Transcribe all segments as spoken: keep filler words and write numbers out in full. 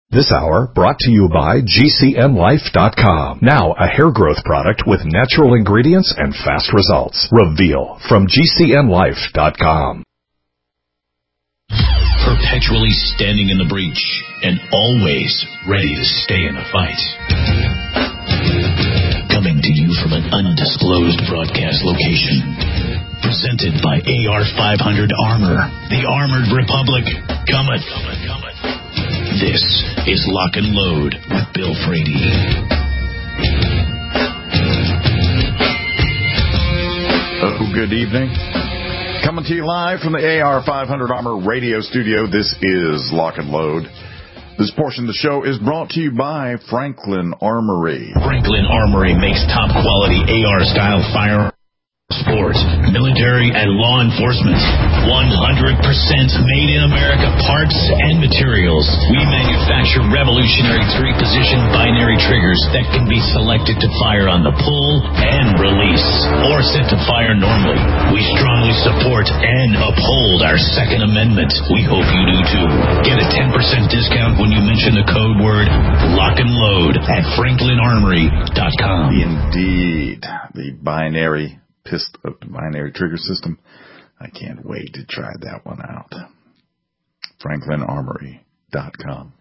This hour brought to you by G C N Life dot com. Now a hair growth product with natural ingredients and fast results. Reveal from G C N Life dot com. Perpetually standing in the breach and always ready to stay in a fight. Coming to you from an undisclosed broadcast location. Presented by A R five hundred Armor, the Armored Republic. Coming, coming, coming. This is Lock and Load with Bill Frady. Oh, good evening. Coming to you live from the A R five hundred Armor radio studio. This is Lock and Load. This portion of the show is brought to you by Franklin Armory. Franklin Armory makes top quality A R-style firearms. Sports, military, and law enforcement. one hundred percent made in America parts and materials. We manufacture revolutionary three-position binary triggers that can be selected to fire on the pull and release, or set to fire normally. We strongly support and uphold our Second Amendment. We hope you do too. Get a ten percent discount when you mention the code word Lock and Load at Franklin Armory dot com. Indeed, the binary Pist of the binary trigger system. I can't wait to try that one out. Franklin Armory dot com.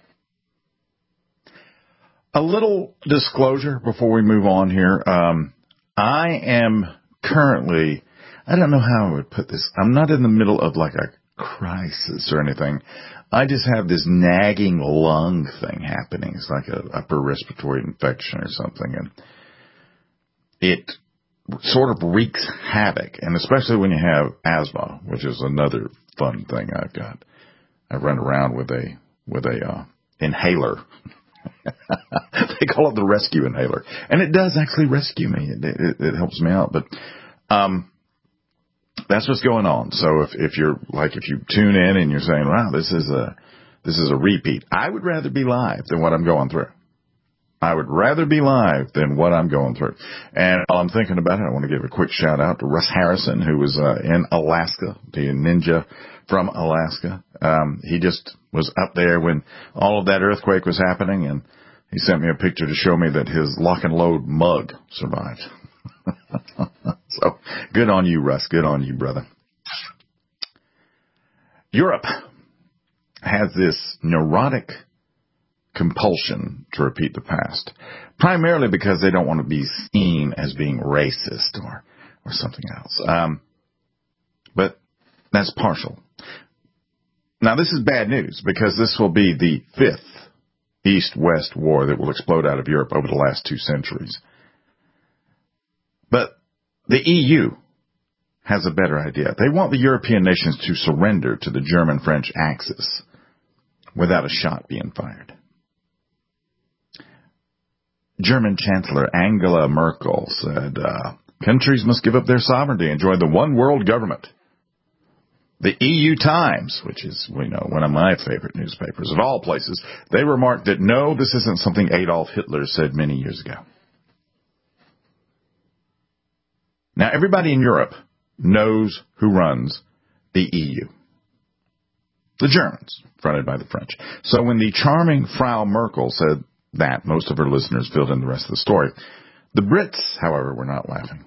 A little disclosure before we move on here. Um, I am currently, I don't know how I would put this. I'm not in the middle of like a crisis or anything. I just have this nagging lung thing happening. It's like an upper respiratory infection or something. And it sort of wreaks havoc, and especially when you have asthma, which is another fun thing I've got. I run around with a with a uh, inhaler. They call it the rescue inhaler, and it does actually rescue me. It, it, it helps me out, but um, that's what's going on. So if if you're like if you tune in and you're saying, "Wow, this is a this is a repeat," I would rather be live than what I'm going through. I would rather be live than what I'm going through. And while I'm thinking about it, I want to give a quick shout out to Russ Harrison, who was uh, in Alaska, the ninja from Alaska. Um, he just was up there when all of that earthquake was happening, and he sent me a picture to show me that his Lock and Load mug survived. So good on you, Russ. Good on you, brother. Europe has this neurotic compulsion to repeat the past, primarily because they don't want to be seen as being racist or or something else. Um, but that's partial. Now, this is bad news because this will be the fifth East-West war that will explode out of Europe over the last two centuries. But the E U has a better idea. They want the European nations to surrender to the German-French Axis without a shot being fired. German Chancellor Angela Merkel said, uh, countries must give up their sovereignty and join the one world government. The E U Times, which is, we know, one of my favorite newspapers of all places, they remarked that no, this isn't something Adolf Hitler said many years ago. Now, everybody in Europe knows who runs the E U. The Germans, fronted by the French. So when the charming Frau Merkel said that, most of her listeners filled in the rest of the story. The Brits, however, were not laughing.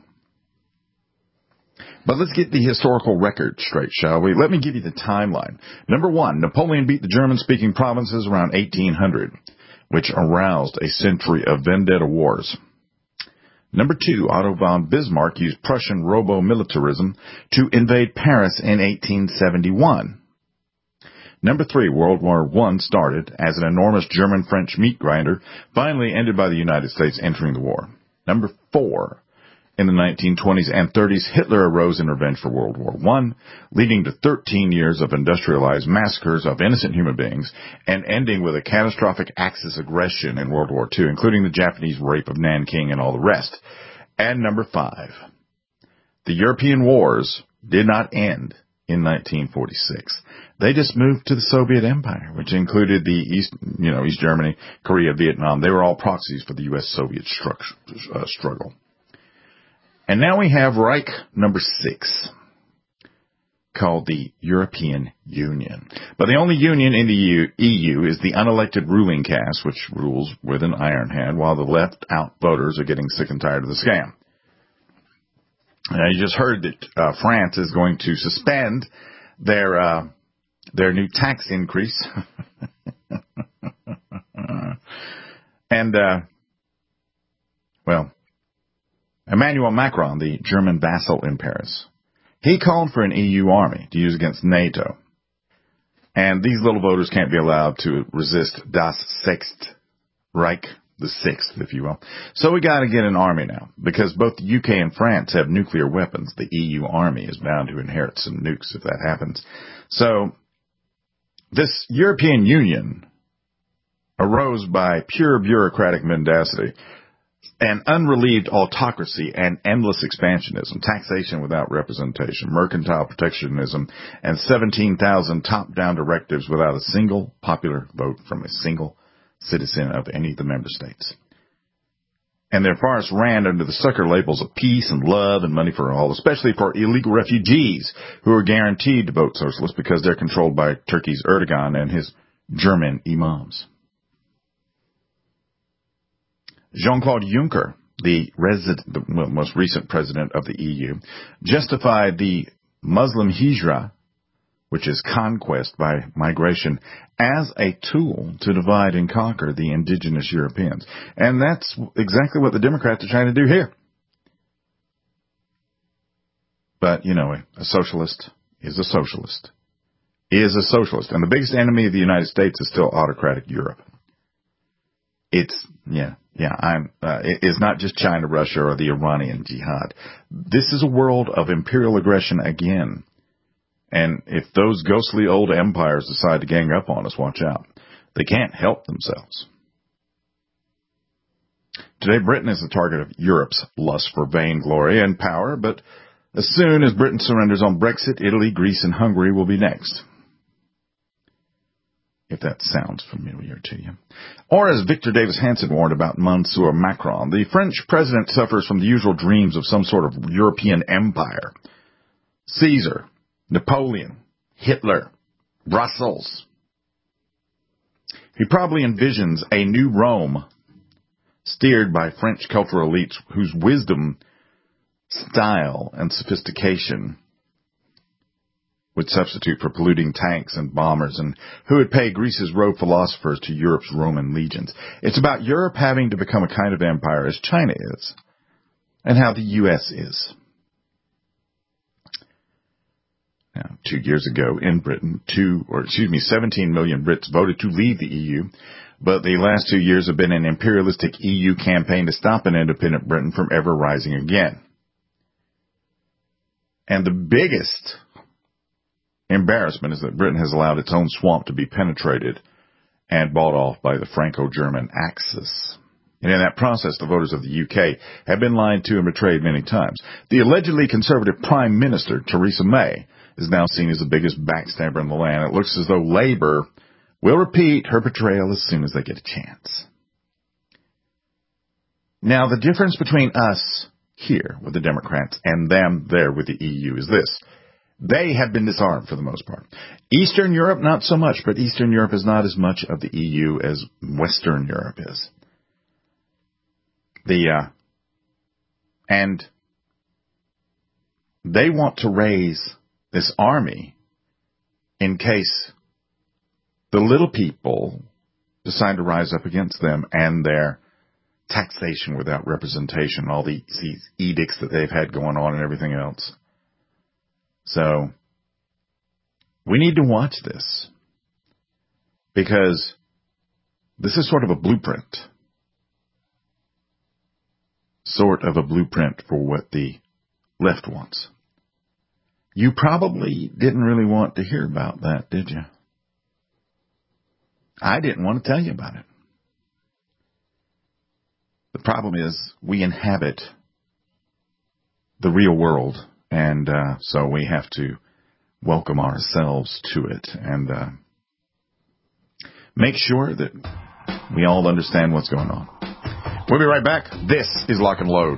But let's get the historical record straight, shall we? Let me give you the timeline. Number one, Napoleon beat the German-speaking provinces around eighteen hundred, which aroused a century of vendetta wars. Number two, Otto von Bismarck used Prussian robo-militarism to invade Paris in eighteen seventy-one. Number three, World War One started as an enormous German-French meat grinder, finally ended by the United States entering the war. Number four, in the nineteen twenties and thirties, Hitler arose in revenge for World War One, leading to thirteen years of industrialized massacres of innocent human beings, and ending with a catastrophic Axis aggression in World War Two, including the Japanese rape of Nanking and all the rest. And number five, the European wars did not end in nineteen forty-six. They just moved to the Soviet Empire, which included the East, you know, East Germany, Korea, Vietnam. They were all proxies for the U S Soviet uh, struggle. And now we have Reich number six. called the European Union. But the only union in the E U is the unelected ruling caste, which rules with an iron hand, while the left-out voters are getting sick and tired of the scam. Now, you just heard that uh, France is going to suspend their uh, their new tax increase. and, uh, well, Emmanuel Macron, the German vassal in Paris, he called for an E U army to use against NATO. And these little voters can't be allowed to resist Das Sechste Reich, the sixth, if you will. So we got to get an army now, because both the U K and France have nuclear weapons. The E U army is bound to inherit some nukes if that happens. So this European Union arose by pure bureaucratic mendacity, an unrelieved autocracy, and endless expansionism, taxation without representation, mercantile protectionism, and seventeen thousand top-down directives without a single popular vote from a single citizen of any of the member states. And their farce ran under the sucker labels of peace and love and money for all, especially for illegal refugees who are guaranteed to vote socialist because they're controlled by Turkey's Erdogan and his German imams. Jean-Claude Juncker, the, resident, the most recent president of the E U, justified the Muslim hijra, which is conquest by migration, as a tool to divide and conquer the indigenous Europeans. And that's exactly what the Democrats are trying to do here. But, you know, a socialist is a socialist, is a socialist. And the biggest enemy of the United States is still autocratic Europe. It's, yeah, yeah, I'm, uh, it's not just China, Russia, or the Iranian jihad. This is a world of imperial aggression again. And if those ghostly old empires decide to gang up on us, watch out. They can't help themselves. Today, Britain is the target of Europe's lust for vainglory and power, but as soon as Britain surrenders on Brexit, Italy, Greece, and Hungary will be next. If that sounds familiar to you. Or as Victor Davis Hanson warned about Monsieur Macron, the French president suffers from the usual dreams of some sort of European empire. Caesar, Napoleon, Hitler, Brussels. He probably envisions a new Rome steered by French cultural elites whose wisdom, style, and sophistication would substitute for polluting tanks and bombers, and who would pay Greece's rogue philosophers to Europe's Roman legions. It's about Europe having to become a kind of empire as China is, and how the U S is. Now, two years ago in Britain, two, or excuse me, seventeen million Brits voted to leave the E U, but the last two years have been an imperialistic E U campaign to stop an independent Britain from ever rising again. And the biggest embarrassment is that Britain has allowed its own swamp to be penetrated and bought off by the Franco-German Axis. And in that process, the voters of the U K have been lied to and betrayed many times. The allegedly conservative Prime Minister, Theresa May, is now seen as the biggest backstabber in the land. It looks as though Labour will repeat her betrayal as soon as they get a chance. Now, the difference between us here with the Democrats and them there with the E U is this. They have been disarmed for the most part. Eastern Europe, not so much, but Eastern Europe is not as much of the E U as Western Europe is. The, uh, and they want to raise this army in case the little people decide to rise up against them and their taxation without representation, all the, these edicts that they've had going on and everything else. So we need to watch this because this is sort of a blueprint, sort of a blueprint for what the left wants. You probably didn't really want to hear about that, did you? I didn't want to tell you about it. The problem is we inhabit the real world. And uh, so we have to welcome ourselves to it and uh, make sure that we all understand what's going on. We'll be right back. This is Lock and Load.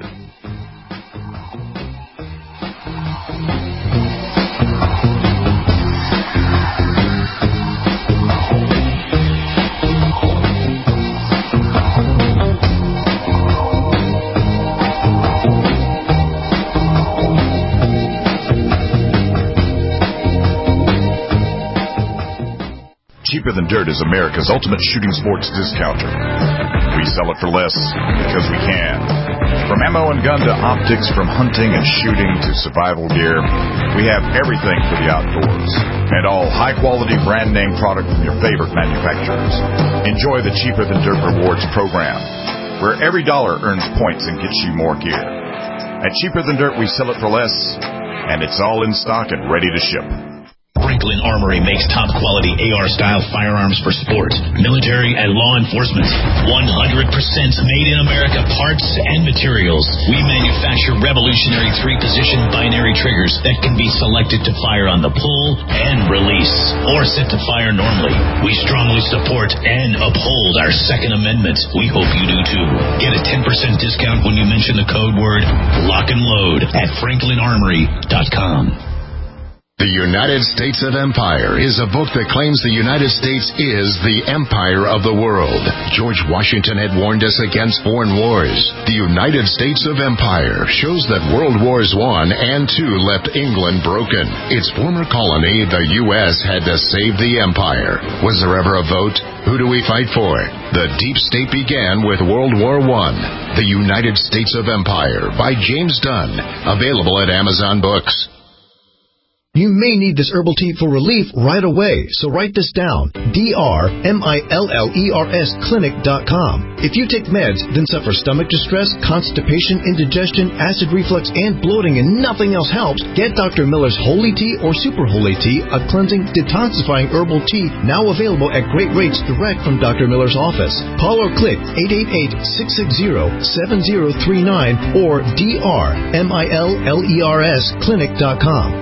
Cheaper Than Dirt is America's ultimate shooting sports discounter. We sell it for less because we can. From ammo and gun to optics, from hunting and shooting to survival gear, we have everything for the outdoors. And all high-quality brand-name product from your favorite manufacturers. Enjoy the Cheaper Than Dirt Rewards program, where every dollar earns points and gets you more gear. At Cheaper Than Dirt, we sell it for less, and it's all in stock and ready to ship. Franklin Armory makes top-quality A R-style firearms for sport, military, and law enforcement. one hundred percent made-in-America parts and materials. We manufacture revolutionary three-position binary triggers that can be selected to fire on the pull and release, or set to fire normally. We strongly support and uphold our Second Amendment. We hope you do too. Get a ten percent discount when you mention the code word Lock and Load at franklin armory dot com. The United States of Empire is a book that claims the United States is the empire of the world. George Washington had warned us against foreign wars. The United States of Empire shows that World Wars One and Two left England broken. Its former colony, the U S, had to save the empire. Was there ever a vote? Who do we fight for? The Deep State began with World War One. The United States of Empire by James Dunn. Available at Amazon Books. You may need this herbal tea for relief right away, so write this down. D R M I L L E R S clinic dot com. If you take meds, then suffer stomach distress, constipation, indigestion, acid reflux, and bloating, and nothing else helps, get Doctor Miller's Holy Tea or Super Holy Tea, a cleansing, detoxifying herbal tea, now available at great rates direct from Doctor Miller's office. Call or click eight eight eight, six six zero, seven zero three nine or D R M I L L E R S clinic dot com.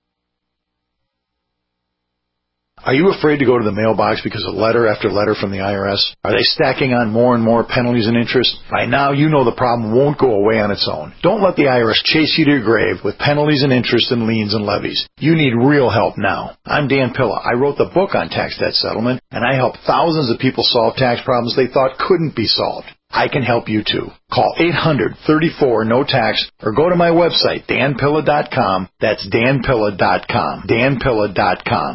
Are you afraid to go to the mailbox because of letter after letter from the I R S? Are they stacking on more and more penalties and interest? By now, you know the problem won't go away on its own. Don't let the I R S chase you to your grave with penalties and interest and liens and levies. You need real help now. I'm Dan Pilla. I wrote the book on tax debt settlement, and I help thousands of people solve tax problems they thought couldn't be solved. I can help you too. Call eight hundred, thirty-four, no tax or go to my website, dan pilla dot com. That's dan pilla dot com. dan pilla dot com.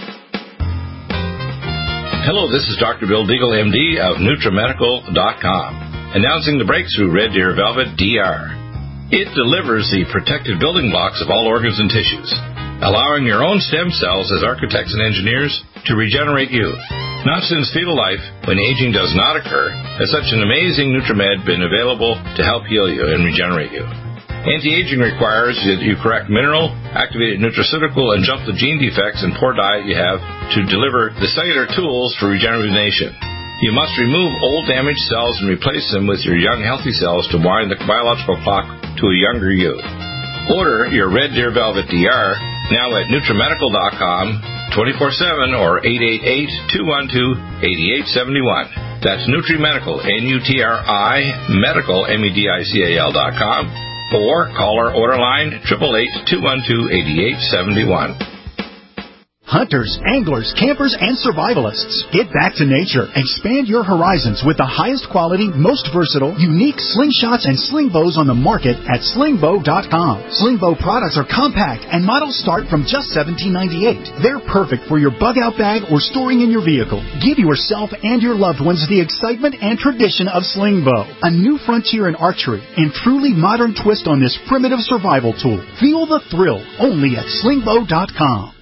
Hello, this is Doctor Bill Deagle, M D of NutriMedical dot com, announcing the breakthrough Red Deer Velvet D R. It delivers the protective building blocks of all organs and tissues, allowing your own stem cells as architects and engineers to regenerate you. Not since fetal life, when aging does not occur, has such an amazing NutriMed been available to help heal you and regenerate you. Anti-aging requires that you correct mineral, activated nutraceutical, and jump the gene defects and poor diet you have to deliver the cellular tools for rejuvenation. You must remove old damaged cells and replace them with your young healthy cells to wind the biological clock to a younger you. Order your Red Deer Velvet D R now at NutriMedical dot com, twenty-four seven or eight eight eight, two one two, eight eight seven one. That's NutriMedical, N U T R I, medical, M E D I C A L dot com. Or call our order line, eight eight eight, two one two, eight eight seven one. Hunters, anglers, campers, and survivalists. Get back to nature. Expand your horizons with the highest quality, most versatile, unique slingshots and sling bows on the market at sling bow dot com. Sling bow products are compact and models start from just seventeen ninety-eight. They're perfect for your bug out bag or storing in your vehicle. Give yourself and your loved ones the excitement and tradition of sling bow. A new frontier in archery and truly modern twist on this primitive survival tool. Feel the thrill only at sling bow dot com.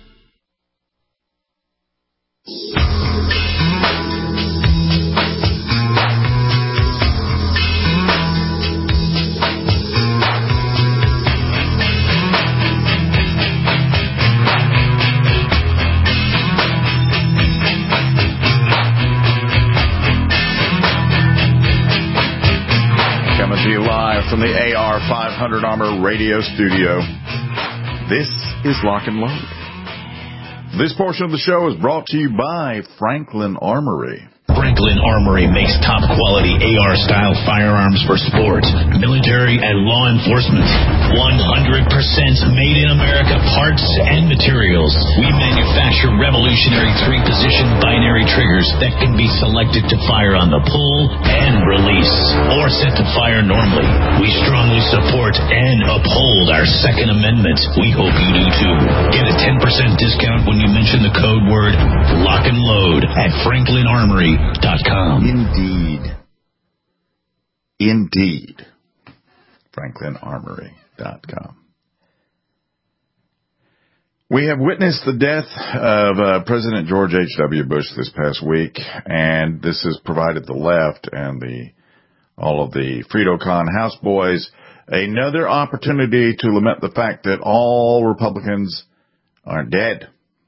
Coming to you live from the A R five hundred Armor Radio Studio. This is Lock and Load. This portion of the show is brought to you by Franklin Armory. Franklin Armory makes top-quality A R-style firearms for sports, military, and law enforcement. one hundred percent made-in-America parts and materials. We manufacture revolutionary three-position binary triggers that can be selected to fire on the pull and release, or set to fire normally. We strongly support and uphold our Second Amendment. We hope you do too. Get a ten percent discount when you mention the code word lock and load at franklin armory dot com. Indeed. Indeed. franklin armory dot com. We have witnessed the death of uh, President George H W. Bush this past week, and this has provided the left and the all of the Frito-Con houseboys another opportunity to lament the fact that all Republicans are dead.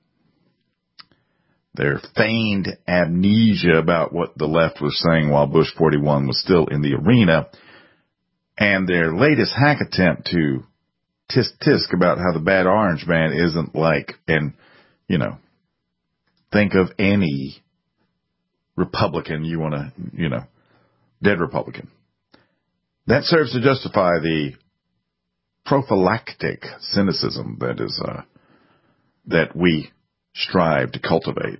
Their feigned amnesia about what the left was saying while Bush forty-one was still in the arena, and their latest hack attempt to tisk tisk about how the bad orange man isn't like, and, you know, think of any Republican you want to, you know, dead Republican. That serves to justify the prophylactic cynicism that is, uh, that we strive to cultivate.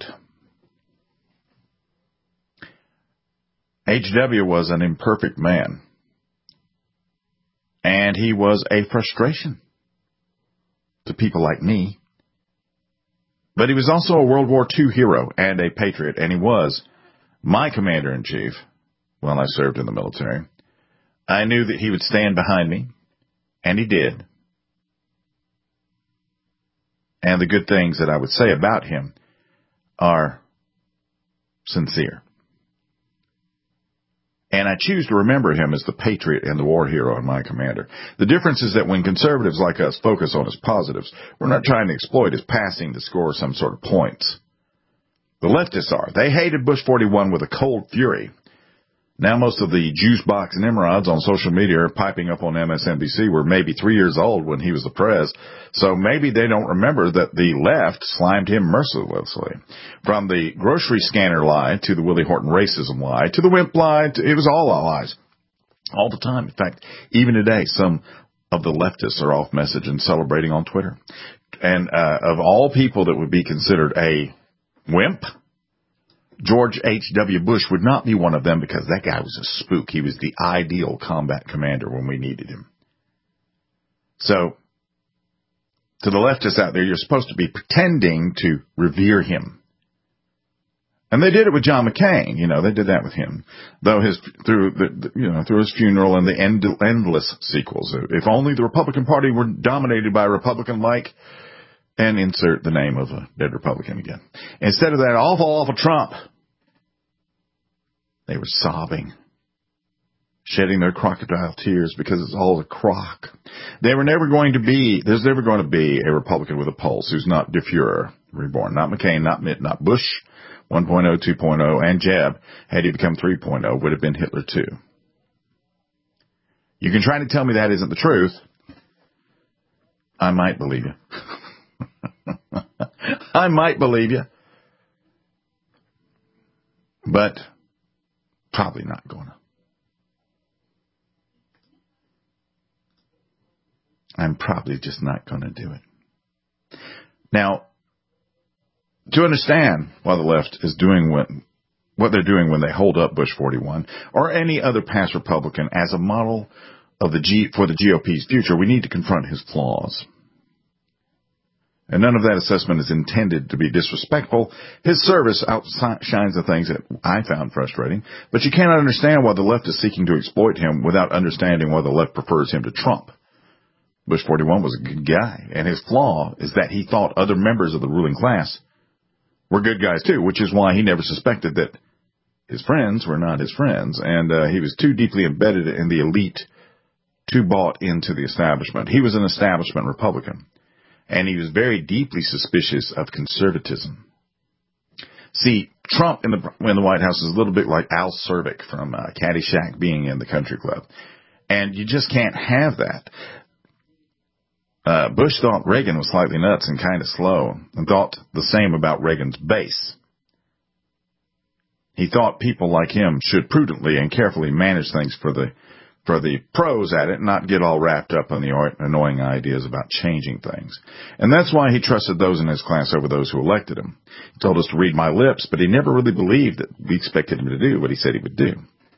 H W was an imperfect man, and he was a frustration to people like me. But he was also a World War Two hero and a patriot, and he was my commander-in-chief while I served in the military. I knew that he would stand behind me, and he did. And the good things that I would say about him are sincere. And I choose to remember him as the patriot and the war hero and my commander. The difference is that when conservatives like us focus on his positives, we're not trying to exploit his passing to score some sort of points. The leftists are. They hated Bush forty-one with a cold fury. Now most of the juice box nimrods on social media are piping up on M S N B C were maybe three years old when he was the prez, so maybe they don't remember that the left slimed him mercilessly. From the grocery scanner lie to the Willie Horton racism lie to the wimp lie, to, it was all lies. All the time. In fact, even today, some of the leftists are off message and celebrating on Twitter. And uh, of all people that would be considered a wimp, George H W. Bush would not be one of them, because that guy was a spook. He was the ideal combat commander when we needed him. So, to the leftists out there, you're supposed to be pretending to revere him. And they did it with John McCain. You know, they did that with him. Though his, through the, you know, through his funeral and the end, endless sequels. If only the Republican Party were dominated by a Republican-like, and insert the name of a dead Republican again. Instead of that awful, awful Trump, they were sobbing, shedding their crocodile tears because it's all a crock. They were never going to be, there's never going to be a Republican with a pulse who's not De Fuhrer reborn. Not McCain, not Mitt, not Bush one point oh, two point oh, and Jeb, had he become three point oh, would have been Hitler too. You can try to tell me that isn't the truth. I might believe you. I might believe you, but probably not going to. I'm probably just not going to do it. Now, to understand why the left is doing what, what they're doing when they hold up Bush forty-one or any other past Republican as a model of the G, for the G O P's future, we need to confront his flaws. And none of that assessment is intended to be disrespectful. His service outshines the things that I found frustrating. But you cannot understand why the left is seeking to exploit him without understanding why the left prefers him to Trump. Bush forty-one was a good guy, and his flaw is that he thought other members of the ruling class were good guys too, which is why he never suspected that his friends were not his friends, and uh, he was too deeply embedded in the elite, too bought into the establishment. He was an establishment Republican. And he was very deeply suspicious of conservatism. See, Trump in the in the White House is a little bit like Al Cervic from uh, Caddyshack being in the country club. And you just can't have that. Uh, Bush thought Reagan was slightly nuts and kind of slow, and thought the same about Reagan's base. He thought people like him should prudently and carefully manage things for the for the pros at it, and not get all wrapped up in the annoying ideas about changing things. And that's why he trusted those in his class over those who elected him. He told us to read my lips, but he never really believed that we expected him to do what he said he would do.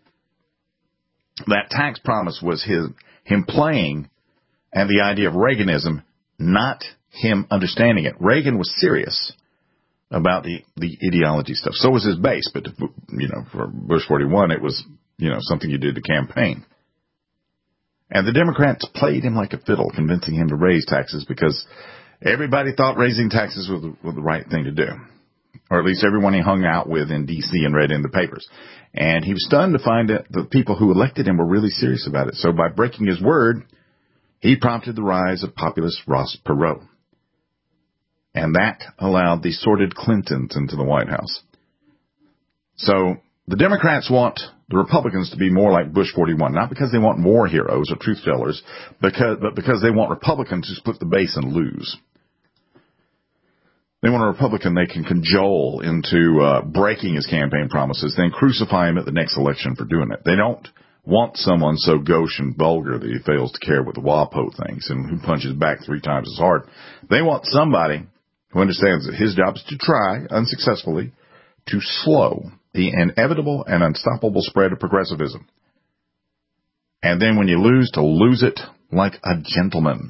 That tax promise was his him playing and the idea of Reaganism, not him understanding it. Reagan was serious about the, the ideology stuff. So was his base, but, you know, for Bush forty-one, it was, you know, something you did to campaign. And the Democrats played him like a fiddle, convincing him to raise taxes because everybody thought raising taxes was the, was the right thing to do. Or at least everyone he hung out with in D C and read in the papers. And he was stunned to find that the people who elected him were really serious about it. So by breaking his word, he prompted the rise of populist Ross Perot. And that allowed the sordid Clintons into the White House. So the Democrats want the Republicans to be more like Bush forty-one, not because they want more heroes or truth tellers, because, but because they want Republicans to split the base and lose. They want a Republican they can cajole into uh, breaking his campaign promises, then crucify him at the next election for doing it. They don't want someone so gauche and vulgar that he fails to care what the W A P O thinks and who punches back three times as hard. They want somebody who understands that his job is to try, unsuccessfully, to slow the inevitable and unstoppable spread of progressivism. And then when you lose, to lose it like a gentleman.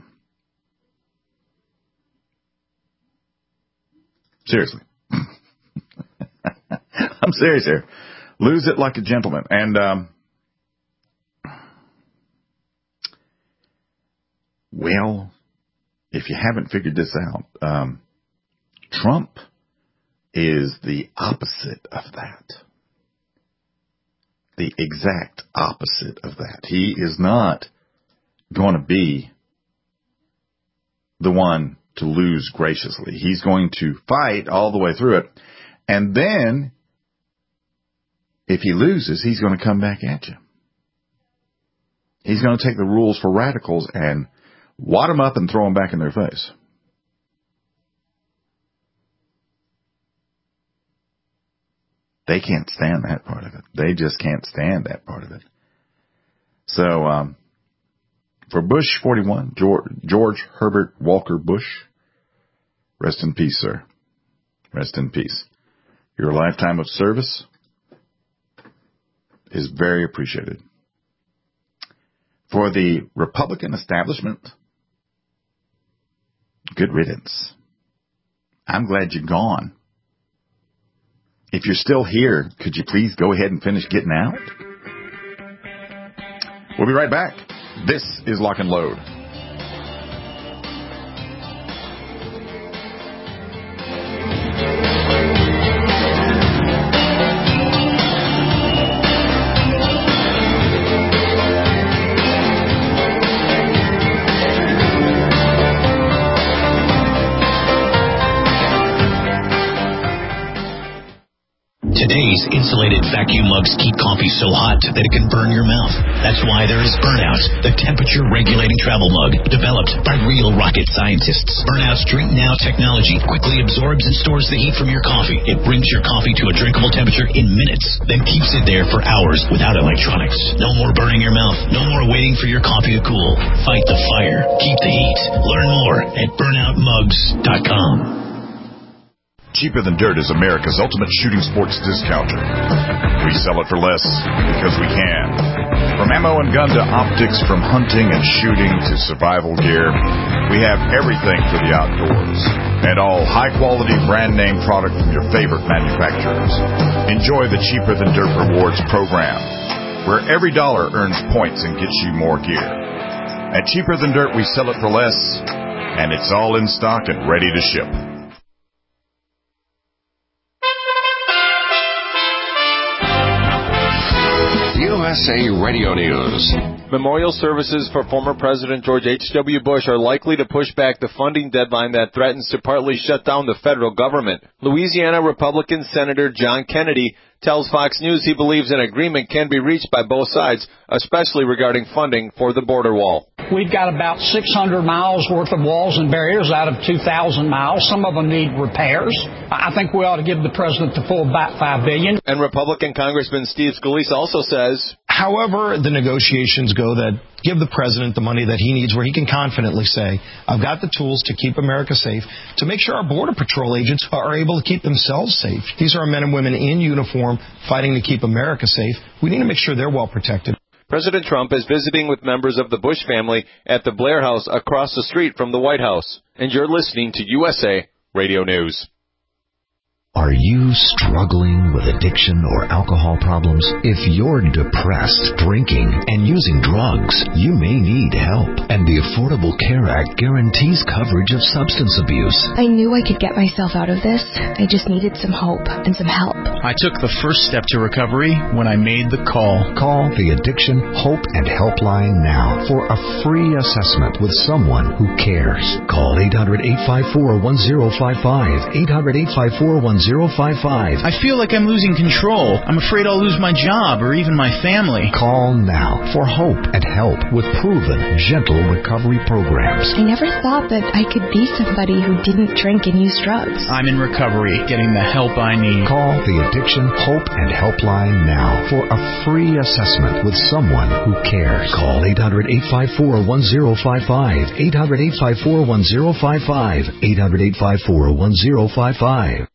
Seriously. I'm serious here. Lose it like a gentleman. And, um, well, if you haven't figured this out, um, Trump is the opposite of that. The exact opposite of that. He is not going to be the one to lose graciously. He's going to fight all the way through it. And then, if he loses, he's going to come back at you. He's going to take the rules for radicals and wad them up and throw them back in their face. They can't stand that part of it. They just can't stand that part of it. So, um, for Bush forty-one, George, George Herbert Walker Bush, rest in peace, sir. Rest in peace. Your lifetime of service is very appreciated. For the Republican establishment, good riddance. I'm glad you're gone. If you're still here, could you please go ahead and finish getting out? We'll be right back. This is Lock and Load. Today's insulated vacuum mugs keep coffee so hot that it can burn your mouth. That's why there is Burnout, the temperature-regulating travel mug developed by real rocket scientists. Burnout's Drink Now technology quickly absorbs and stores the heat from your coffee. It brings your coffee to a drinkable temperature in minutes, then keeps it there for hours without electronics. No more burning your mouth. No more waiting for your coffee to cool. Fight the fire. Keep the heat. Learn more at burnout mugs dot com. Cheaper Than Dirt is America's ultimate shooting sports discounter. We sell it for less because we can. From ammo and gun to optics, from hunting and shooting to survival gear, we have everything for the outdoors. And all high-quality brand-name product from your favorite manufacturers. Enjoy the Cheaper Than Dirt Rewards program, where every dollar earns points and gets you more gear. At Cheaper Than Dirt, we sell it for less, and it's all in stock and ready to ship. U S A Radio News. Memorial services for former President George H W. Bush are likely to push back the funding deadline that threatens to partly shut down the federal government. Louisiana Republican Senator John Kennedy tells Fox News he believes an agreement can be reached by both sides, especially regarding funding for the border wall. We've got about six hundred miles worth of walls and barriers out of two thousand miles. Some of them need repairs. I think we ought to give the president the full five billion dollars. And Republican Congressman Steve Scalise also says, however the negotiations go, that give the president the money that he needs where he can confidently say, I've got the tools to keep America safe, to make sure our Border Patrol agents are able to keep themselves safe. These are our men and women in uniform fighting to keep America safe. We need to make sure they're well protected. President Trump is visiting with members of the Bush family at the Blair House across the street from the White House. And you're listening to U S A Radio News. Are you struggling with addiction or alcohol problems? If you're depressed, drinking, and using drugs, you may need help. And the Affordable Care Act guarantees coverage of substance abuse. I knew I could get myself out of this. I just needed some hope and some help. I took the first step to recovery when I made the call. Call the Addiction Hope and Helpline now for a free assessment with someone who cares. Call eight hundred, eight five four, one zero five five, eight hundred, eight five four, one zero five five. I feel like I'm losing control. I'm afraid I'll lose my job or even my family. Call now for hope and help with proven, gentle recovery programs. I never thought that I could be somebody who didn't drink and use drugs. I'm in recovery, getting the help I need. Call the Addiction Hope and Helpline now for a free assessment with someone who cares. Call eight hundred, eight five four, one zero five five, eight hundred, eight five four, one zero five five, eight hundred, eight five four, one zero five five.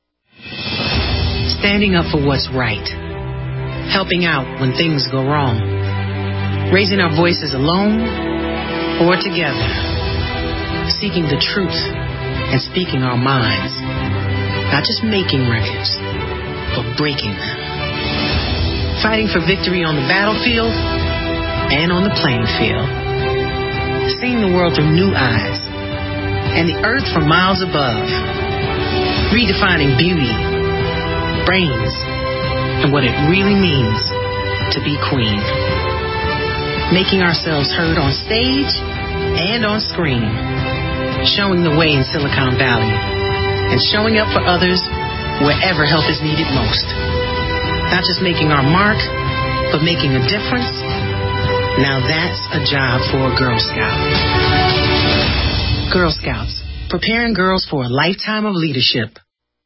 Standing up for what's right. Helping out when things go wrong. Raising our voices alone or together. Seeking the truth and speaking our minds. Not just making records, but breaking them. Fighting for victory on the battlefield and on the playing field. Seeing the world through new eyes and the earth from miles above. Redefining beauty, brains, and what it really means to be queen. Making ourselves heard on stage and on screen. Showing the way in Silicon Valley. And showing up for others wherever help is needed most. Not just making our mark, but making a difference. Now that's a job for a Girl Scout. Girl Scouts. Preparing girls for a lifetime of leadership.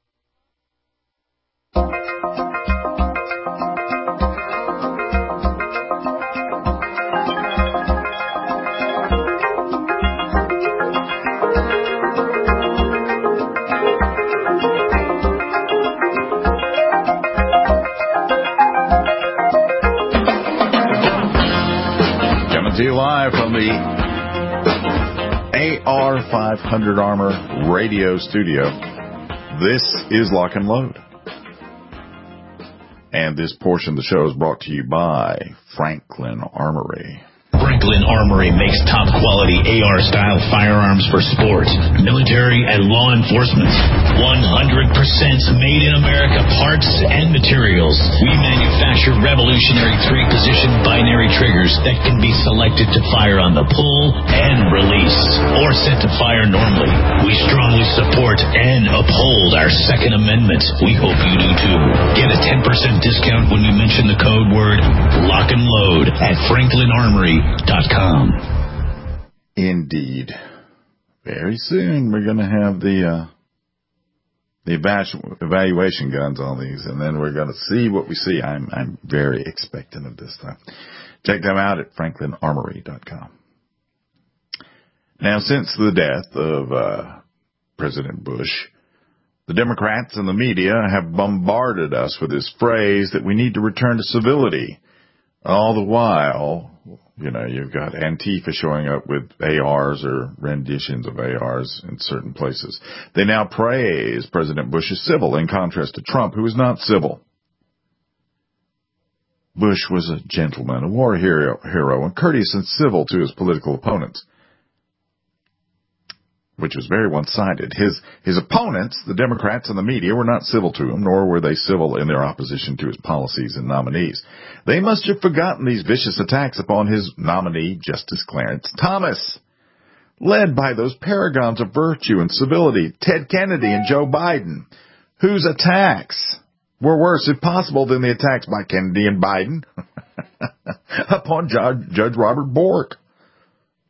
Coming to you live from the A R five hundred Armor Radio Studio. This is Lock and Load. And this portion of the show is brought to you by Franklin Armory. Franklin Armory makes top-quality A R-style firearms for sport, military, and law enforcement. one hundred percent made in America parts and materials. We manufacture revolutionary three-position binary triggers that can be selected to fire on the pull and release, or set to fire normally. We strongly support and uphold our Second Amendment. We hope you do too. Get a ten percent discount when you mention the code word Lock and Load at Franklin Armory dot com. Indeed. Very soon we're going to have the uh, the evalu- evaluation guns on these, and then we're going to see what we see. I'm I'm very expectant of this time. Check them out at Franklin Armory dot com. Now, since the death of uh, President Bush, the Democrats and the media have bombarded us with this phrase that we need to return to civility. All the while, you know, you've got Antifa showing up with A Rs or renditions of A Rs in certain places. They now praise President Bush as civil, in contrast to Trump, who is not civil. Bush was a gentleman, a war hero, hero, and courteous and civil to his political opponents, which was very one-sided. His his opponents, the Democrats and the media, were not civil to him, nor were they civil in their opposition to his policies and nominees. They must have forgotten these vicious attacks upon his nominee, Justice Clarence Thomas, led by those paragons of virtue and civility, Ted Kennedy and Joe Biden, whose attacks were worse, if possible, than the attacks by Kennedy and Biden upon Judge, Judge Robert Bork.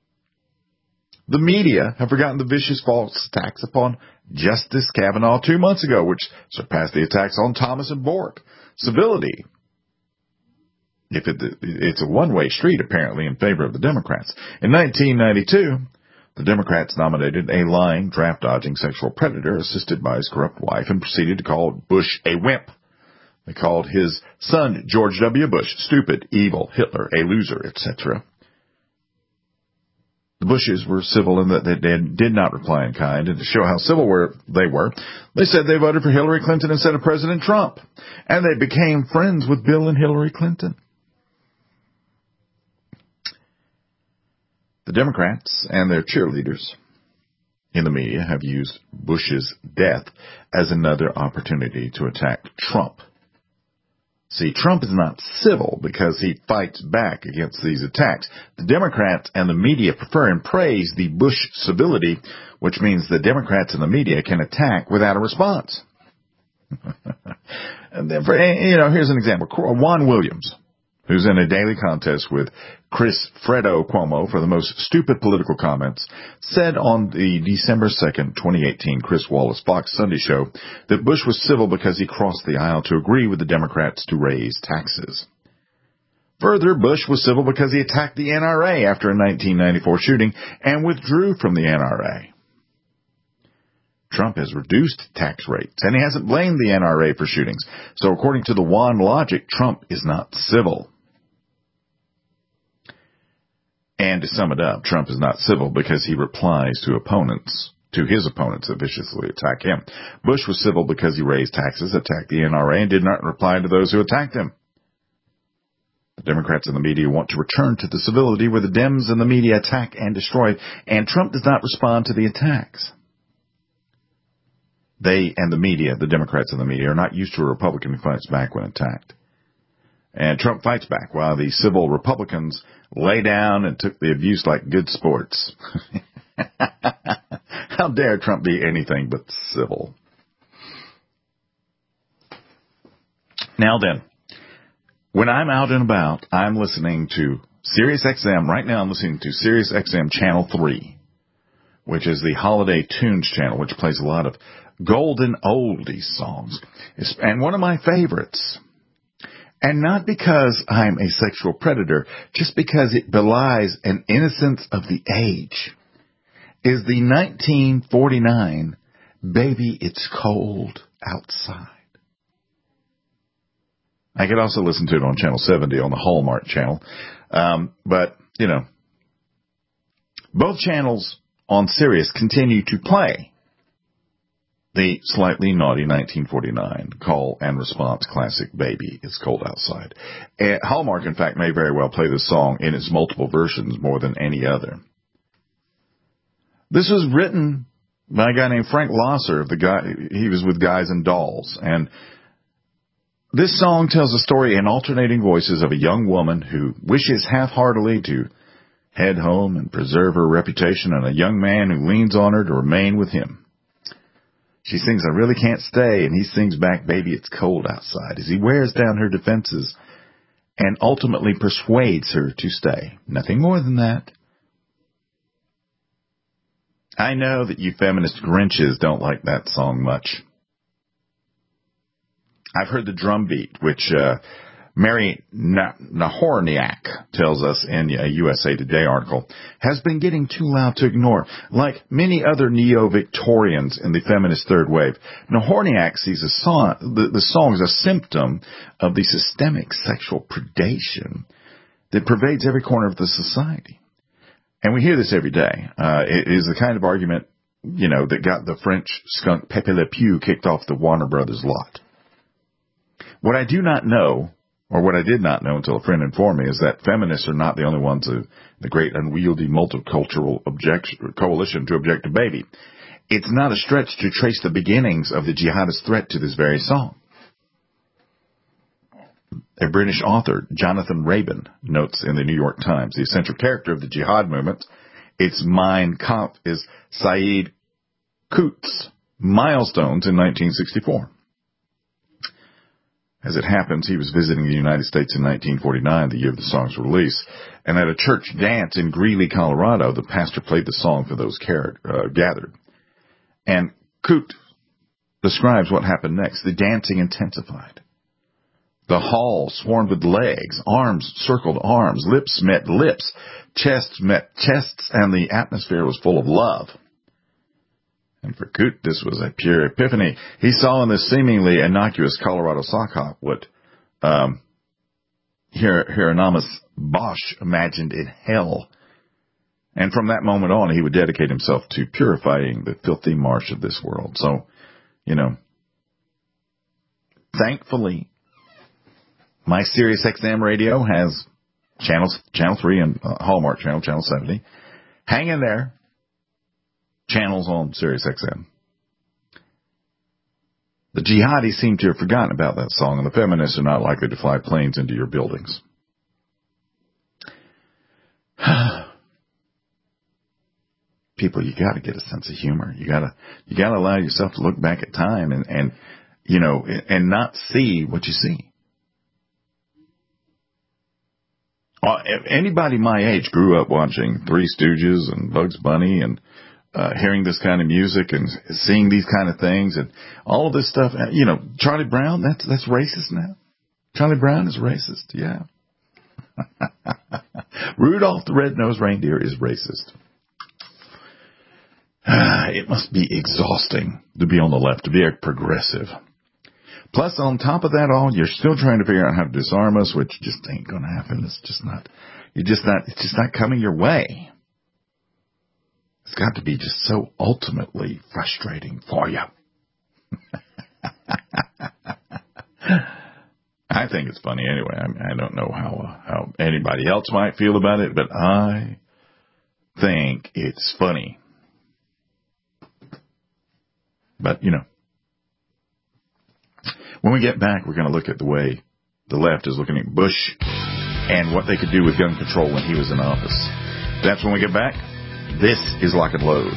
The media have forgotten the vicious false attacks upon Justice Kavanaugh two months ago, which surpassed the attacks on Thomas and Bork. Civility, if it, it's a one-way street, apparently, in favor of the Democrats. In nineteen ninety-two, the Democrats nominated a lying, draft-dodging sexual predator assisted by his corrupt wife and proceeded to call Bush a wimp. They called his son, George W. Bush, stupid, evil, Hitler, a loser, et cetera. The Bushes were civil in that they did, did not reply in kind, and to show how civil were, they were, they said they voted for Hillary Clinton instead of President Trump, and they became friends with Bill and Hillary Clinton. The Democrats and their cheerleaders in the media have used Bush's death as another opportunity to attack Trump. See, Trump is not civil because he fights back against these attacks. The Democrats and the media prefer and praise the Bush civility, which means the Democrats and the media can attack without a response. And then, for, you know, here's an example. Juan Williams, who's in a daily contest with Chris Fredo Cuomo for the most stupid political comments, said on the December second, twenty eighteen Chris Wallace Fox Sunday show that Bush was civil because he crossed the aisle to agree with the Democrats to raise taxes. Further, Bush was civil because he attacked the N R A after a nineteen ninety-four shooting and withdrew from the N R A. Trump has reduced tax rates, and he hasn't blamed the N R A for shootings. So according to the Juan logic, Trump is not civil. And to sum it up, Trump is not civil because he replies to opponents, to his opponents that viciously attack him. Bush was civil because he raised taxes, attacked the N R A, and did not reply to those who attacked him. The Democrats and the media want to return to the civility where the Dems and the media attack and destroy, and Trump does not respond to the attacks. They and the media, the Democrats and the media, are not used to a Republican who fights back when attacked. And Trump fights back while the civil Republicans lay down and took the abuse like good sports. How dare Trump be anything but civil? Now then, when I'm out and about, I'm listening to Sirius X M. Right now I'm listening to Sirius X M Channel three, which is the Holiday Tunes channel, which plays a lot of golden oldies songs. And one of my favorites, and not because I'm a sexual predator, just because it belies an innocence of the age, is the nineteen forty-nine Baby It's Cold Outside. I could also listen to it on Channel seventy on the Hallmark channel. Um, but, you know, both channels on Sirius continue to play the slightly naughty nineteen forty-nine call and response classic Baby It's Cold Outside. And Hallmark, in fact, may very well play this song in its multiple versions more than any other. This was written by a guy named Frank Loesser. The guy, he was with Guys and Dolls. And this song tells a story in alternating voices of a young woman who wishes half-heartedly to head home and preserve her reputation, and a young man who leans on her to remain with him. She sings, "I really can't stay," and he sings back, "Baby, it's cold outside," as he wears down her defenses and ultimately persuades her to stay. Nothing more than that. I know that you feminist Grinches don't like that song much. I've heard the drum beat, which uh, Mary Nahorniak tells us in a U S A Today article, has been getting too loud to ignore. Like many other neo-Victorians in the feminist third wave, Nahorniak sees a song, the, the song as a symptom of the systemic sexual predation that pervades every corner of the society. And we hear this every day. Uh, it is the kind of argument, you know, that got the French skunk Pepe Le Pew kicked off the Warner Brothers lot. What I do not know, or what I did not know until a friend informed me, is that feminists are not the only ones of the great unwieldy multicultural objection, coalition to object to Baby. It's not a stretch to trace the beginnings of the jihadist threat to this very song. A British author, Jonathan Rabin, notes in the New York Times, the essential character of the jihad movement, its Mein Kampf, is Saeed Quds' milestones in nineteen sixty-four. As it happens, he was visiting the United States in nineteen forty-nine, the year of the song's release, And at a church dance in Greeley, Colorado, the pastor played the song for those car- uh, gathered. And Coote describes what happened next. The dancing intensified. The hall swarmed with legs, arms circled arms, lips met lips, chests met chests, and the atmosphere was full of love. And for Coote, this was a pure epiphany. He saw in this seemingly innocuous Colorado sock hop what um, Hier- Hieronymus Bosch imagined in hell. And from that moment on, he would dedicate himself to purifying the filthy marsh of this world. So, you know, thankfully, my Sirius X M radio has channels, channel three and uh, Hallmark channel, channel seventy. Hang in there. Channels on Sirius X M. The jihadis seem to have forgotten about that song, and the feminists are not likely to fly planes into your buildings. People, you got to get a sense of humor. You got to you got to allow yourself to look back at time and, and you know and not see what you see. Uh, anybody my age grew up watching Three Stooges and Bugs Bunny and uh, hearing this kind of music and seeing these kind of things and all of this stuff. You know, Charlie Brown, that's that's racist now. Charlie Brown is racist, yeah. Rudolph the Red-Nosed Reindeer is racist. It must be exhausting to be on the left, to be a progressive. Plus, on top of that all, you're still trying to figure out how to disarm us, which just ain't going to happen. It's just not, you're just not, it's just not coming your way. It's got to be just so ultimately frustrating for you. I think it's funny anyway. I, mean, I don't know how uh, how anybody else might feel about it, but I think it's funny. But, you know, when we get back, we're going to look at the way the left is looking at Bush and what they could do with gun control when he was in office. That's when we get back. This is Lock and Load.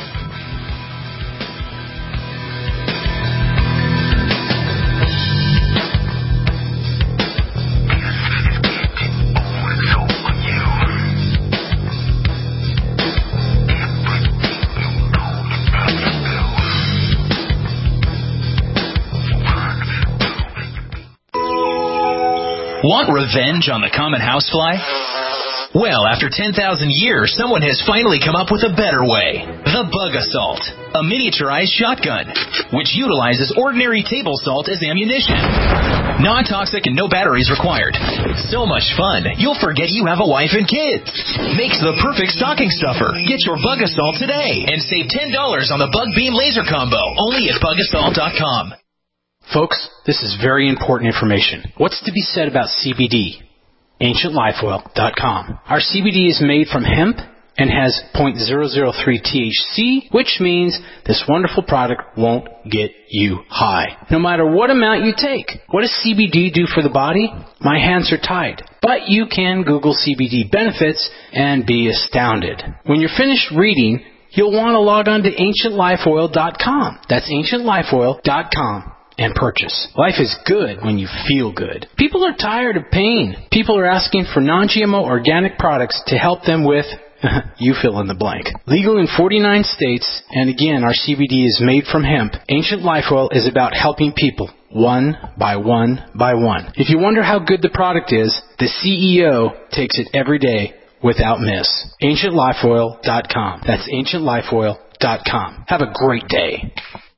Want revenge on the common housefly? Well, after ten thousand years, someone has finally come up with a better way. The Bug Assault, a miniaturized shotgun, which utilizes ordinary table salt as ammunition. Non-toxic and no batteries required. So much fun, you'll forget you have a wife and kids. Makes the perfect stocking stuffer. Get your Bug Assault today and save ten dollars on the Bug Beam Laser Combo, only at bug assault dot com. Folks, this is very important information. What's to be said about C B D? ancient life oil dot com. Our C B D is made from hemp and has zero point zero zero three T H C, which means this wonderful product won't get you high, no matter what amount you take. What does C B D do for the body? My hands are tied. But you can Google C B D benefits and be astounded. When you're finished reading, you'll want to log on to ancient life oil dot com. That's ancient life oil dot com. And purchase. Life is good when you feel good. People are tired of pain. People are asking for non G M O organic products to help them with, you fill in the blank. Legal in forty-nine states, and again, our C B D is made from hemp. Ancient Life Oil is about helping people, one by one by one. If you wonder how good the product is, the C E O takes it every day without miss. ancient life oil dot com. That's ancient life oil dot com. Have a great day.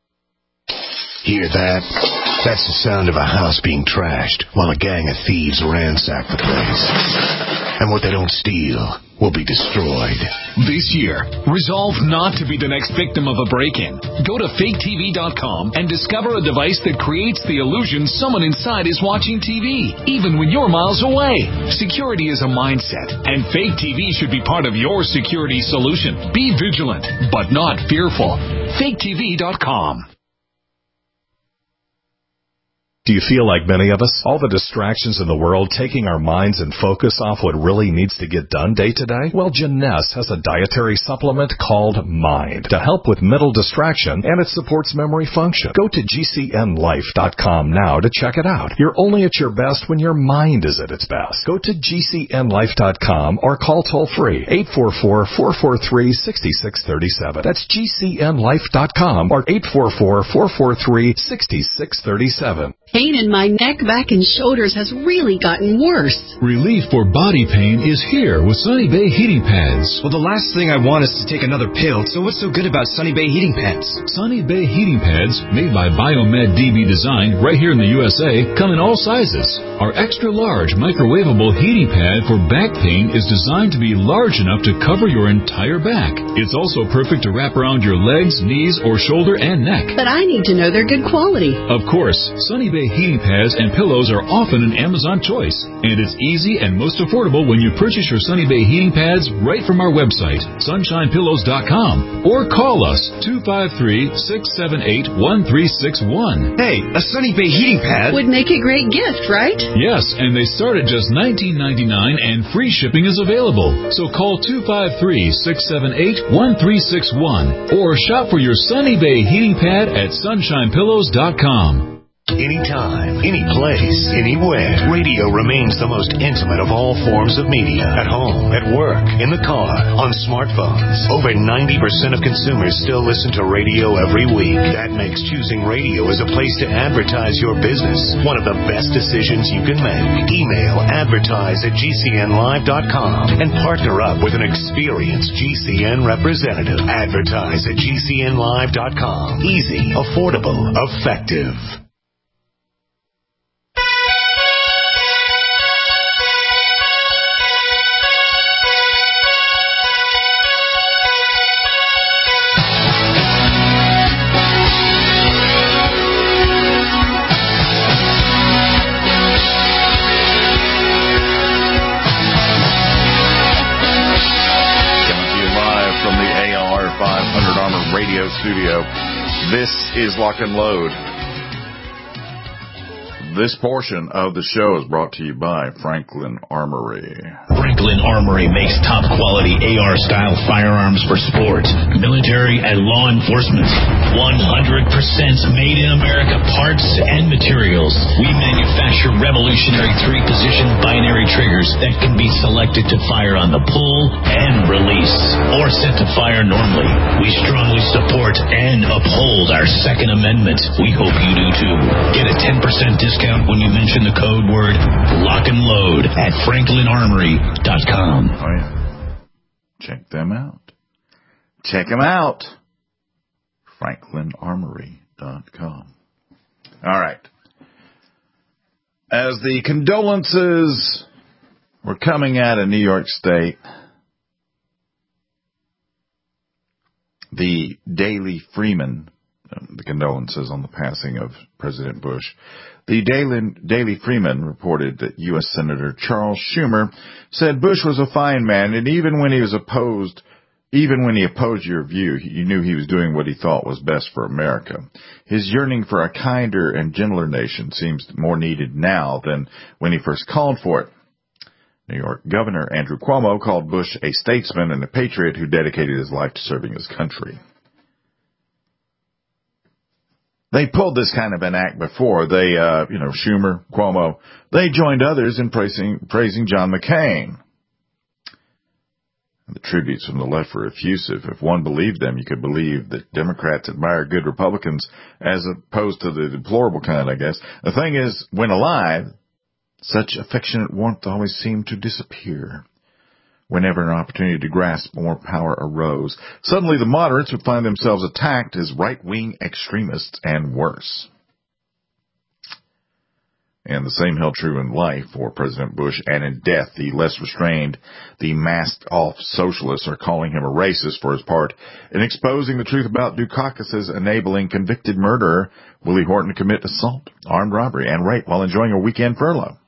Hear that? That's the sound of a house being trashed while a gang of thieves ransack the place. And what they don't steal will be destroyed. This year, resolve not to be the next victim of a break-in. Go to fake T V dot com and discover a device that creates the illusion someone inside is watching T V, even when you're miles away. Security is a mindset, and Fake T V should be part of your security solution. Be vigilant, but not fearful. fake T V dot com. Do you feel like many of us? All the distractions in the world taking our minds and focus off what really needs to get done day to day? Well, Jeunesse has a dietary supplement called Mind to help with mental distraction, and it supports memory function. Go to G C N life dot com now to check it out. You're only at your best when your mind is at its best. Go to G C N life dot com or call toll-free eight four four, four four three, six six three seven. That's G C N life dot com or eight four four, four four three, six six three seven. Pain in my neck, back, and shoulders has really gotten worse. Relief for body pain is here with Sunny Bay heating pads. Well, the last thing I want is to take another pill, so what's so good about Sunny Bay heating pads? Sunny Bay heating pads, made by Biomed D B Design right here in the U S A, come in all sizes. Our extra large microwavable heating pad for back pain is designed to be large enough to cover your entire back. It's also perfect to wrap around your legs, knees, or shoulder and neck. But I need to know they're good quality. Of course, Sunny Bay heating pads and pillows are often an Amazon choice, and it's easy and most affordable when you purchase your Sunny Bay heating pads right from our website, sunshine pillows dot com, or call us two five three, six seven eight, one three six one. Hey, a Sunny Bay heating pad would make a great gift, right? Yes, and they start at just nineteen ninety-nine, and free shipping is available. So call two five three, six seven eight, one three six one or shop for your Sunny Bay heating pad at sunshine pillows dot com. Anytime, any place, anywhere. Radio remains the most intimate of all forms of media. At home, at work, in the car, on smartphones. Over ninety percent of consumers still listen to radio every week. That makes choosing radio as a place to advertise your business one of the best decisions you can make. Email advertise at G C N live dot com and partner up with an experienced G C N representative. Advertise at G C N live dot com. Easy, affordable, effective. Radio studio. This is Lock and Load. This portion of the show is brought to you by Franklin Armory. Franklin Armory makes top quality A R-style firearms for sport, military, and law enforcement. one hundred percent made in America parts and materials. We manufacture revolutionary three-position binary triggers that can be selected to fire on the pull and release, or set to fire normally. We strongly support and uphold our Second Amendment. We hope you do too. Get a ten percent discount when you mention the code word Lock and Load at franklin armory dot com. Oh, yeah. Check them out. Check them out. franklin armory dot com. All right. As the condolences were coming out of New York State, the Daily Freeman, the condolences on the passing of President Bush, the Daily, Daily Freeman reported that U S Senator Charles Schumer said Bush was a fine man, and even when he was opposed, even when he opposed your view, you knew he was doing what he thought was best for America. His yearning for a kinder and gentler nation seems more needed now than when he first called for it. New York Governor Andrew Cuomo called Bush a statesman and a patriot who dedicated his life to serving his country. They pulled this kind of an act before. They, uh, you know, Schumer, Cuomo, they joined others in praising, praising John McCain. The tributes from the left were effusive. If one believed them, you could believe that Democrats admire good Republicans as opposed to the deplorable kind, I guess. The thing is, when alive, such affectionate warmth always seemed to disappear. Whenever an opportunity to grasp more power arose, suddenly the moderates would find themselves attacked as right-wing extremists and worse. And the same held true in life for President Bush, and in death, the less restrained, the masked-off socialists are calling him a racist for his part in exposing the truth about Dukakis's enabling convicted murderer Willie Horton to commit assault, armed robbery, and rape while enjoying a weekend furlough.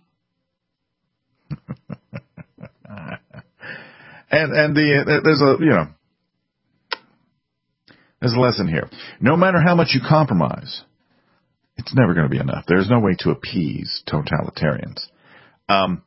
And, and the, there's a, you know, there's a lesson here. No matter how much you compromise, It's never going to be enough. There's no way to appease totalitarians. Um,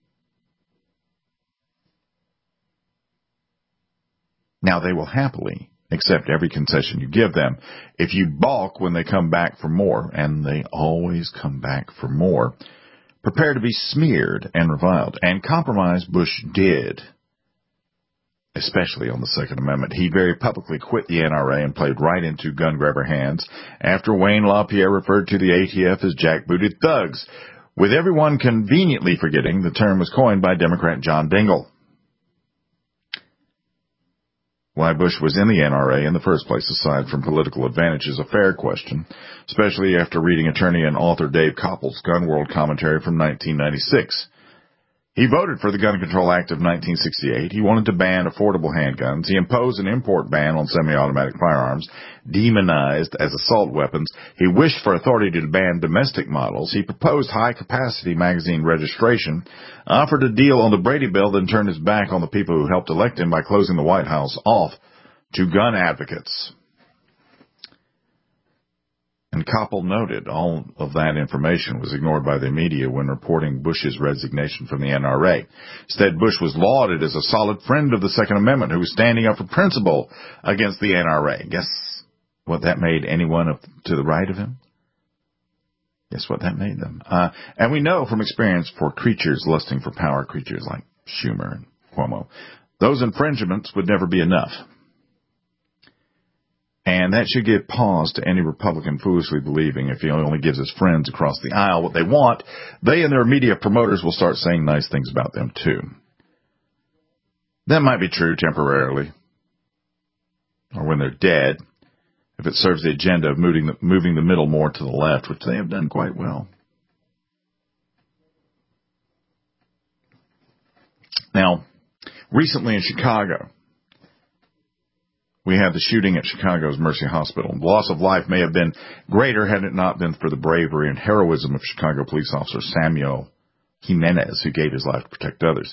now, they will happily accept every concession you give them if you balk when they come back for more, and they always come back for more. Prepare to be smeared and reviled. And compromise Bush did, especially on the Second Amendment. He very publicly quit the N R A and played right into gun grabber hands after Wayne LaPierre referred to the A T F as jackbooted thugs, with everyone conveniently forgetting the term was coined by Democrat John Dingell. Why Bush was in the N R A in the first place, aside from political advantage, is a fair question, especially after reading attorney and author Dave Koppel's Gun World commentary from nineteen ninety-six. He voted for the Gun Control Act of nineteen sixty-eight. He wanted to ban affordable handguns. He imposed an import ban on semi-automatic firearms, demonized as assault weapons. He wished for authority to ban domestic models. He proposed high-capacity magazine registration, offered a deal on the Brady Bill, then turned his back on the people who helped elect him by closing the White House off to gun advocates. And Koppel noted all of that information was ignored by the media when reporting Bush's resignation from the N R A. Instead, Bush was lauded as a solid friend of the Second Amendment who was standing up for principle against the N R A. Guess what that made anyone up to the right of him? Guess what that made them? Uh, and we know from experience for creatures lusting for power, creatures like Schumer and Cuomo, those infringements would never be enough. And that should give pause to any Republican foolishly believing if he only gives his friends across the aisle what they want, they and their media promoters will start saying nice things about them too. That might be true temporarily, or when they're dead, if it serves the agenda of moving the, moving the middle more to the left, which they have done quite well. Now, recently in Chicago, we had the shooting at Chicago's Mercy Hospital. The loss of life may have been greater had it not been for the bravery and heroism of Chicago police officer Samuel Jimenez, who gave his life to protect others.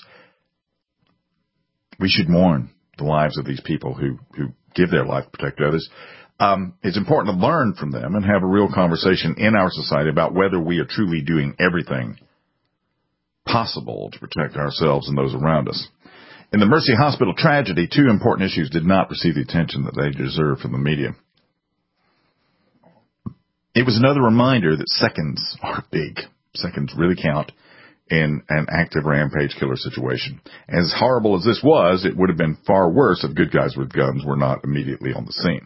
We should mourn the lives of these people who, who give their life to protect others. Um, it's important to learn from them and have a real conversation in our society about whether we are truly doing everything possible to protect ourselves and those around us. In the Mercy Hospital tragedy, two important issues did not receive the attention that they deserve from the media. It was another reminder that seconds are big. Seconds really count in an active rampage killer situation. As horrible as this was, it would have been far worse if good guys with guns were not immediately on the scene.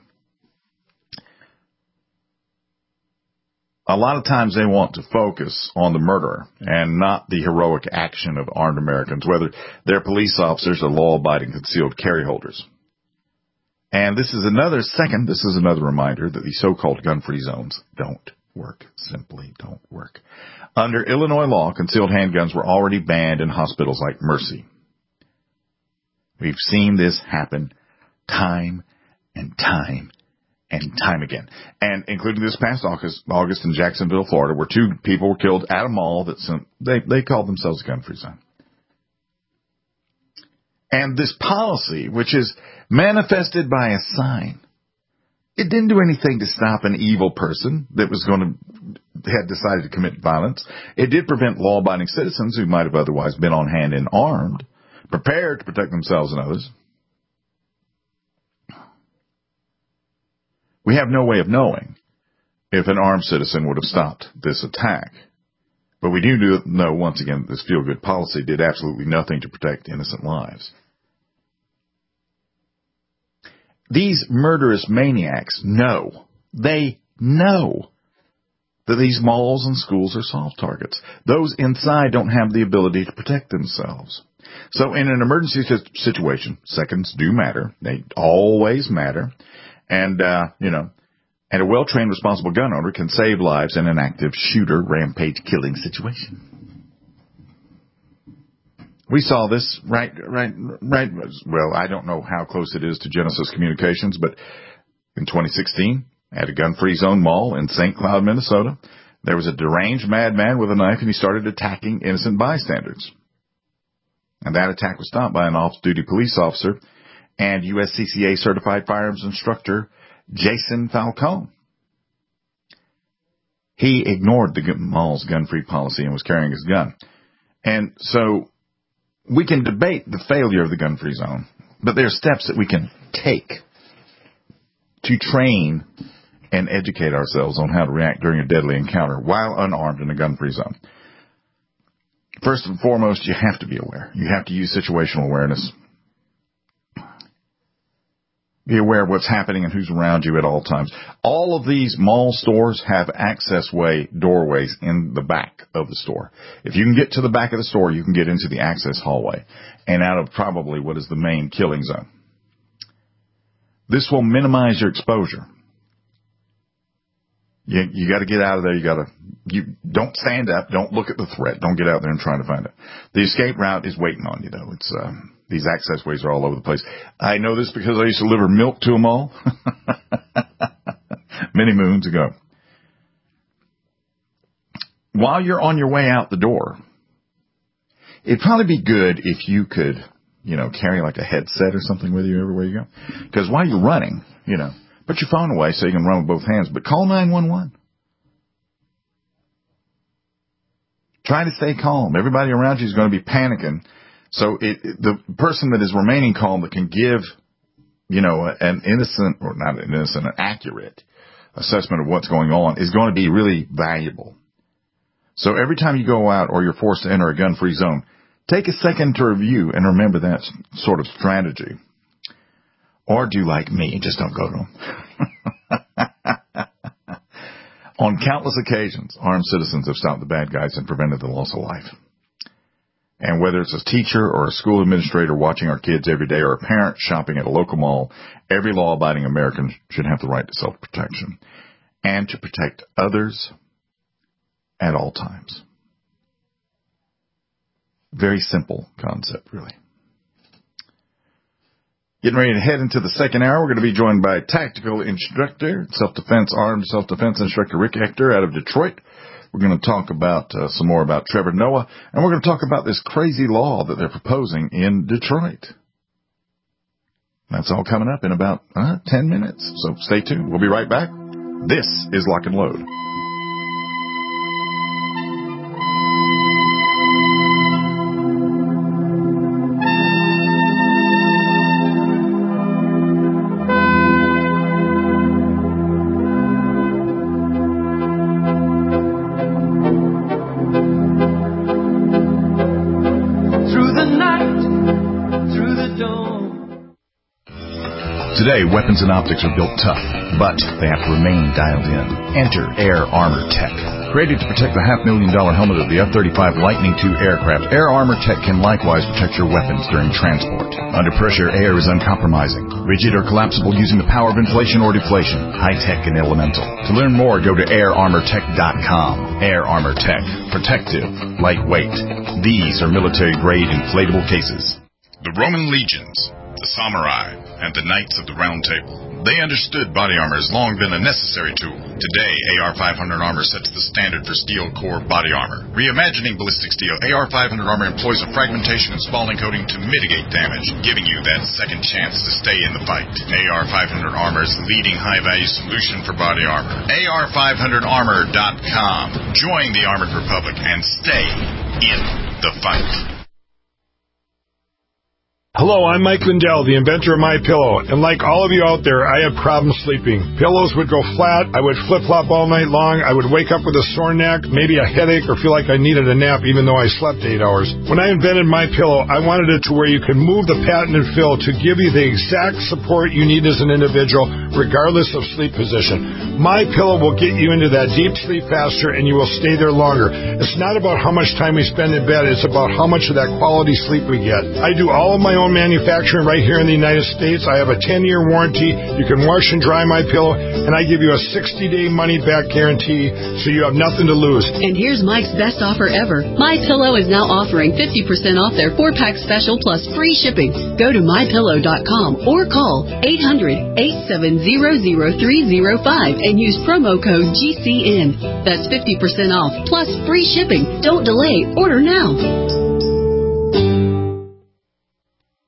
A lot of times they want to focus on the murderer and not the heroic action of armed Americans, whether they're police officers or law-abiding concealed carry holders. And this is another second, this is another reminder that the so-called gun-free zones don't work. Simply don't work. Under Illinois law, concealed handguns were already banned in hospitals like Mercy. We've seen this happen time and time and time again, and including this past August, August in Jacksonville, Florida, where two people were killed at a mall that sent, they, they called themselves a gun-free zone. And this policy, which is manifested by a sign, it didn't do anything to stop an evil person that was going to, had decided to commit violence. It did prevent law-abiding citizens who might have otherwise been on hand and armed, prepared to protect themselves and others. We have no way of knowing if an armed citizen would have stopped this attack. But we do know, once again, that this feel-good policy did absolutely nothing to protect innocent lives. These murderous maniacs know, they know that these malls and schools are soft targets. Those inside don't have the ability to protect themselves. So in an emergency situation, seconds do matter. They always matter. And, uh, you know, and a well-trained, responsible gun owner can save lives in an active shooter, rampage, killing situation. We saw this right, right, right. Well, I don't know how close it is to Genesis Communications, but in twenty sixteen, at a gun-free zone mall in Saint Cloud, Minnesota, there was a deranged madman with a knife, and he started attacking innocent bystanders. And that attack was stopped by an off-duty police officer and U S C C A certified firearms instructor Jason Falcone. he ignored the mall's gun-free policy and was carrying his gun. And so we can debate the failure of the gun-free zone, but there are steps that we can take to train and educate ourselves on how to react during a deadly encounter while unarmed in a gun-free zone. First and foremost, you have to be aware. You have to use situational awareness. Be aware of what's happening and who's around you at all times. All of these mall stores have access way doorways in the back of the store. If you can get to the back of the store, you can get into the access hallway and out of probably what is the main killing zone. This will minimize your exposure. You, you got to get out of there. You got to, you don't stand up. Don't look at the threat. Don't get out there and try to find it. The escape route is waiting on you, though. It's, um, these access ways are all over the place. I know this because I used to deliver milk to a mall many moons ago. While you're on your way out the door, it'd probably be good if you could, you know, carry like a headset or something with you everywhere you go. Because while you're running, you know, put your phone away so you can run with both hands, but call nine one one. Try to stay calm. Everybody around you is going to be panicking. So it, it, the person that is remaining calm that can give, you know, an innocent, or not an innocent, an accurate assessment of what's going on is going to be really valuable. So every time you go out or you're forced to enter a gun-free zone, take a second to review and remember that sort of strategy. Or do like me, just don't go to them. On countless occasions, armed citizens have stopped the bad guys and prevented the loss of life. And whether it's a teacher or a school administrator watching our kids every day or a parent shopping at a local mall, every law-abiding American should have the right to self-protection and to protect others at all times. Very simple concept, really. Getting ready to head into the second hour, we're going to be joined by tactical instructor, self-defense, armed self-defense instructor Rick Ector out of Detroit. We're going to talk about uh, some more about Trevor Noah, and we're going to talk about this crazy law that they're proposing in Detroit. That's all coming up in about uh, ten minutes, so stay tuned. We'll be right back. This is Lock and Load. Today, weapons and optics are built tough, but they have to remain dialed in. Enter Air Armor Tech. Created to protect the half-million dollar helmet of the F thirty-five Lightning two aircraft, Air Armor Tech can likewise protect your weapons during transport. Under pressure, air is uncompromising, rigid or collapsible using the power of inflation or deflation, high-tech and elemental. To learn more, go to air armor tech dot com. Air Armor Tech. Protective. Lightweight. These are military-grade inflatable cases. The Roman legions, the samurai, and the Knights of the Round Table. They understood body armor has long been a necessary tool. Today, A R five hundred armor sets the standard for steel core body armor. Reimagining ballistic steel, A R five hundred armor employs a fragmentation and spalling coating to mitigate damage, giving you that second chance to stay in the fight. A R five hundred armor is the leading high-value solution for body armor. A R five hundred armor dot com. Join the Armored Republic and stay in the fight. Hello, I'm Mike Lindell, the inventor of MyPillow, and like all of you out there, I have problems sleeping. Pillows would go flat, I would flip-flop all night long, I would wake up with a sore neck, maybe a headache, or feel like I needed a nap even though I slept eight hours. When I invented MyPillow, I wanted it to where you can move the patented fill to give you the exact support you need as an individual, regardless of sleep position. MyPillow will get you into that deep sleep faster, and you will stay there longer. It's not about how much time we spend in bed, it's about how much of that quality sleep we get. I do all of my own manufacturing right here in the United States. I have a ten-year warranty. You can wash and dry MyPillow, and I give you a sixty-day money-back guarantee, so you have nothing to lose. And here's Mike's best offer ever. MyPillow is now offering fifty percent off their four-pack special plus free shipping. Go to my pillow dot com or call eight hundred, eight seven zero, zero three zero five and use promo code G C N. That's fifty percent off plus free shipping. Don't delay. Order now.